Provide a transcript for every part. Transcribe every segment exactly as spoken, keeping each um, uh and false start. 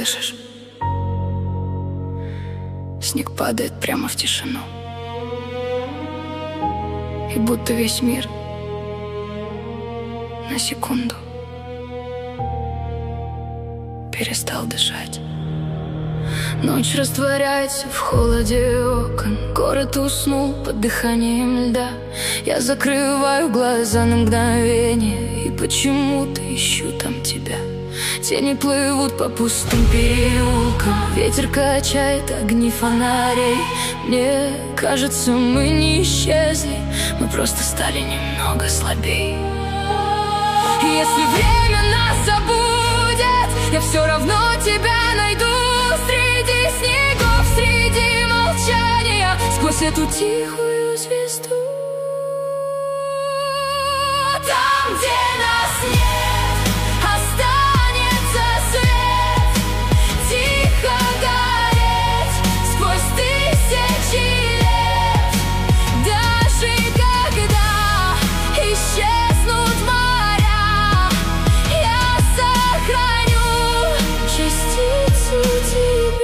слышишь? Снег падает прямо в тишину, и будто весь мир на секунду перестал дышать. Ночь растворяется в холоде окон, город уснул под дыханием льда. Я закрываю глаза на мгновение и почему-то ищу там тебя. Тени плывут по пустым переулкам, ветер качает огни фонарей. Мне кажется, мы не исчезли, мы просто стали немного слабей. Если время нас забудет, я все равно тебя найду. Среди снегов, среди молчания, сквозь эту тихую звезду. Там, где нас нет, останется свет, тихо гореть сквозь тысячи лет. Даже когда исчезнут моря, я сохраню частицу тебя.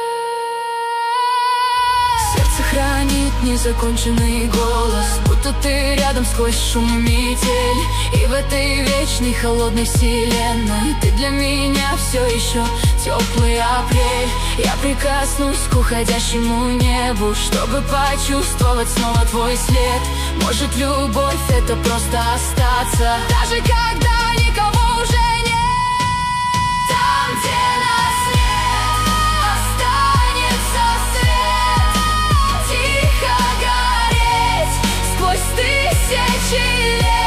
Сердце хранит незаконченный голос, будто ты рядом сквозь шум и метель. И в этой вечной холодной вселенной ты для меня все еще теплый апрель. Я прикоснусь к уходящему небу, чтобы почувствовать снова твой след. Может, любовь — это просто остаться, даже когда никого уже нет. Там, где нас нет, останется свет, тихо гореть сквозь тысячи лет.